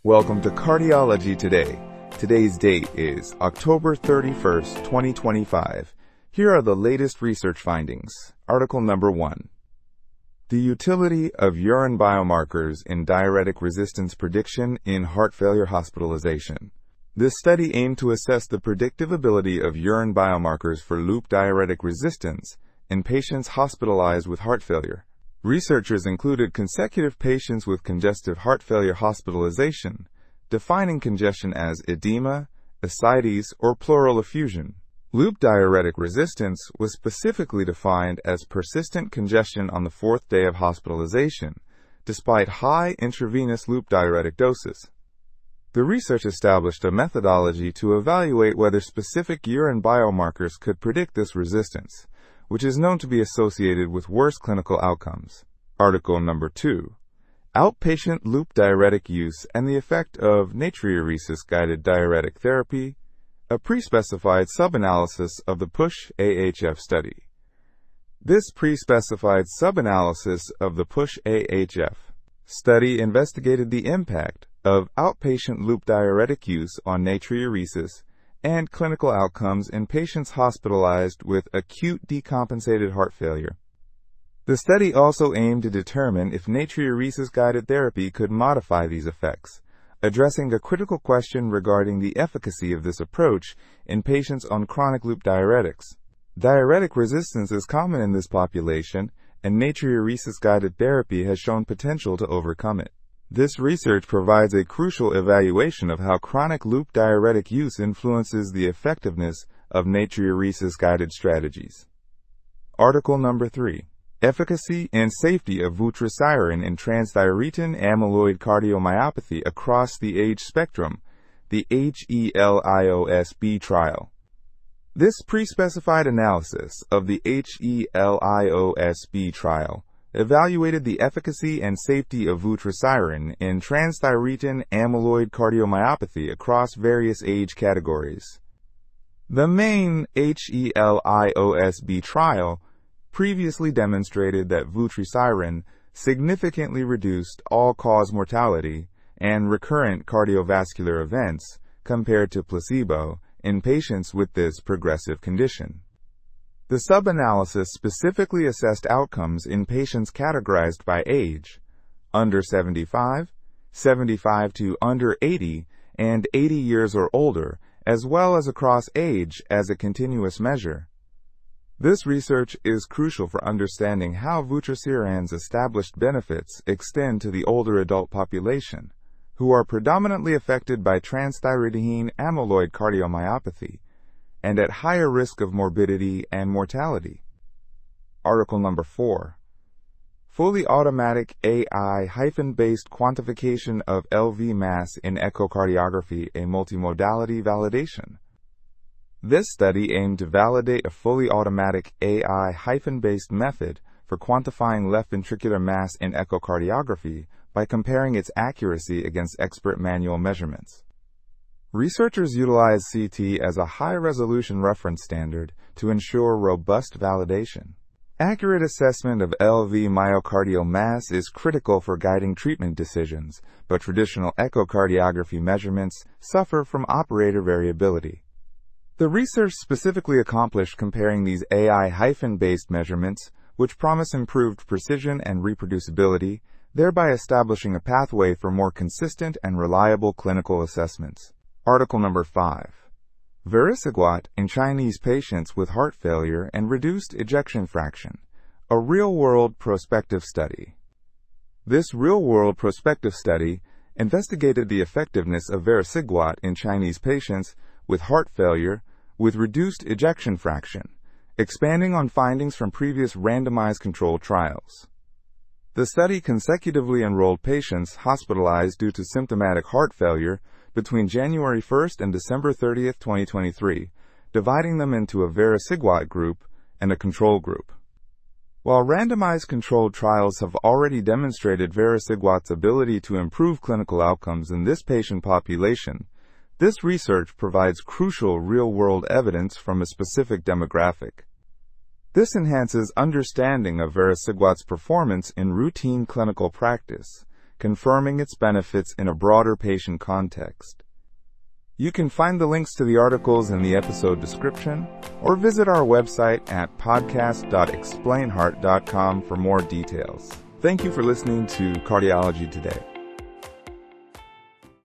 Welcome to Cardiology Today. Today's date is October 31st, 2025. Here are the latest research findings. Article number 1. The utility of urine biomarkers in diuretic resistance prediction in heart failure hospitalization. This study aimed to assess the predictive ability of urine biomarkers for loop diuretic resistance in patients hospitalized with heart failure. Researchers included consecutive patients with congestive heart failure hospitalization, defining congestion as edema, ascites, or pleural effusion. Loop diuretic resistance was specifically defined as persistent congestion on the fourth day of hospitalization, despite high intravenous loop diuretic doses. The research established a methodology to evaluate whether specific urine biomarkers could predict this resistance, which is known to be associated with worse clinical outcomes. Article number 2. Outpatient loop diuretic use and the effect of natriuresis-guided diuretic therapy, a pre-specified sub-analysis of the PUSH-AHF study. This pre-specified sub-analysis of the PUSH-AHF study investigated the impact of outpatient loop diuretic use on natriuresis and clinical outcomes in patients hospitalized with acute decompensated heart failure. The study also aimed to determine if natriuresis-guided therapy could modify these effects, addressing a critical question regarding the efficacy of this approach in patients on chronic loop diuretics. Diuretic resistance is common in this population, and natriuresis-guided therapy has shown potential to overcome it. This research provides a crucial evaluation of how chronic loop diuretic use influences the effectiveness of natriuresis-guided strategies. Article number 3. Efficacy and safety of vutrisiran in transthyretin amyloid cardiomyopathy across the age spectrum, the HELIOS-B trial. This pre-specified analysis of the HELIOS-B trial evaluated the efficacy and safety of vutrisiran in transthyretin amyloid cardiomyopathy across various age categories. The main HELIOS-B trial previously demonstrated that vutrisiran significantly reduced all-cause mortality and recurrent cardiovascular events compared to placebo in patients with this progressive condition. The sub-analysis specifically assessed outcomes in patients categorized by age, under 75, 75 to under 80, and 80 years or older, as well as across age as a continuous measure. This research is crucial for understanding how vutrisiran's established benefits extend to the older adult population, who are predominantly affected by transthyretin amyloid cardiomyopathy, and at higher risk of morbidity and mortality. Article number 4. Fully automatic AI-based quantification of LV mass in echocardiography, a multimodality validation. This study aimed to validate a fully automatic AI-based method for quantifying left ventricular mass in echocardiography by comparing its accuracy against expert manual measurements. Researchers utilized CT as a high-resolution reference standard to ensure robust validation. Accurate assessment of LV myocardial mass is critical for guiding treatment decisions, but traditional echocardiography measurements suffer from operator variability. The research specifically accomplished comparing these AI-based measurements, which promise improved precision and reproducibility, thereby establishing a pathway for more consistent and reliable clinical assessments. Article number 5. Vericiguat in Chinese patients with heart failure and reduced ejection fraction, a real-world prospective study. This real-world prospective study investigated the effectiveness of vericiguat in Chinese patients with heart failure with reduced ejection fraction, expanding on findings from previous randomized controlled trials. The study consecutively enrolled patients hospitalized due to symptomatic heart failure between January 1st and December 30th, 2023, dividing them into a vericiguat group and a control group. While randomized controlled trials have already demonstrated vericiguat's ability to improve clinical outcomes in this patient population, this research provides crucial real-world evidence from a specific demographic. This enhances understanding of vericiguat's performance in routine clinical practice, confirming its benefits in a broader patient context. You can find the links to the articles in the episode description or visit our website at podcast.explainheart.com for more details. Thank you for listening to Cardiology Today.